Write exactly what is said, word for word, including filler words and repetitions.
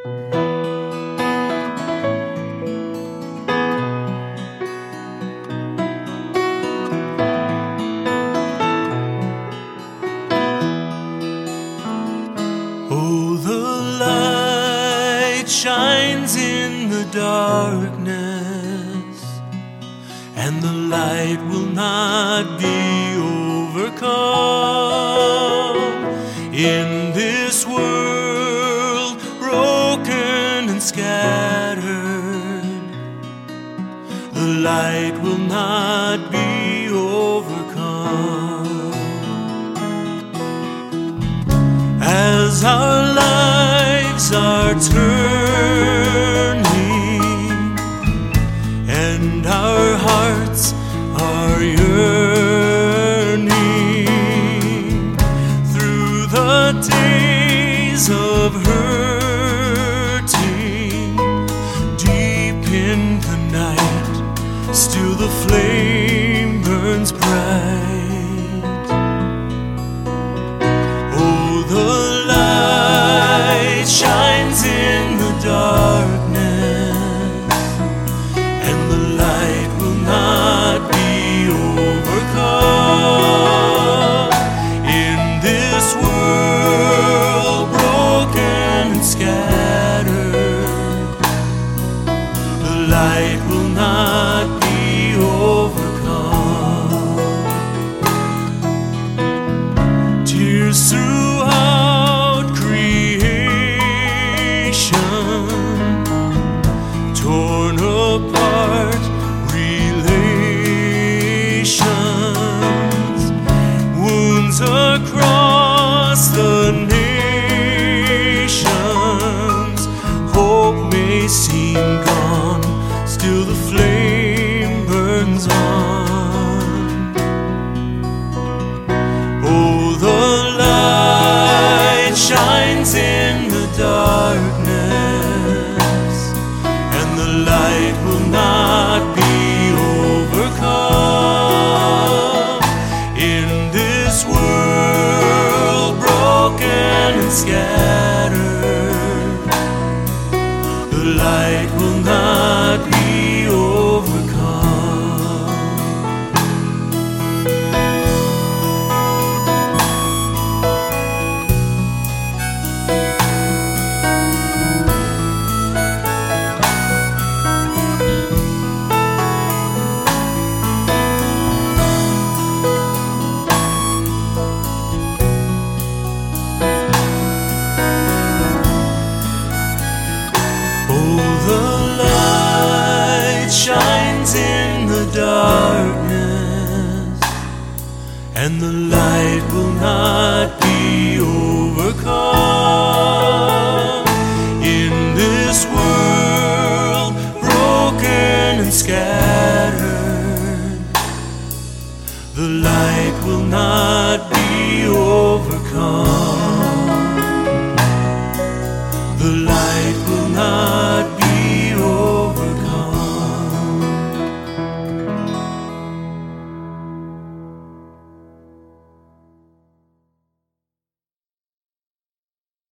Oh, the light shines in the darkness, and the light will not be overcome. In this world broken and scattered, the light will not be overcome. As our lives are turning and our hearts are yearning through the days of hurting, deep in the night, still the flame burns bright. Shines in the darkness, and the light will not be overcome. In this world broken and scattered, the light will not be overcome. Tears throughout torn apart relations, wounds across the nations. Hope may seem gone, still the flame burns on. Oh, the light shines in the darkness, the light will not be overcome. In this world broken and scattered, the light will not be overcome. In the darkness, and the light will not be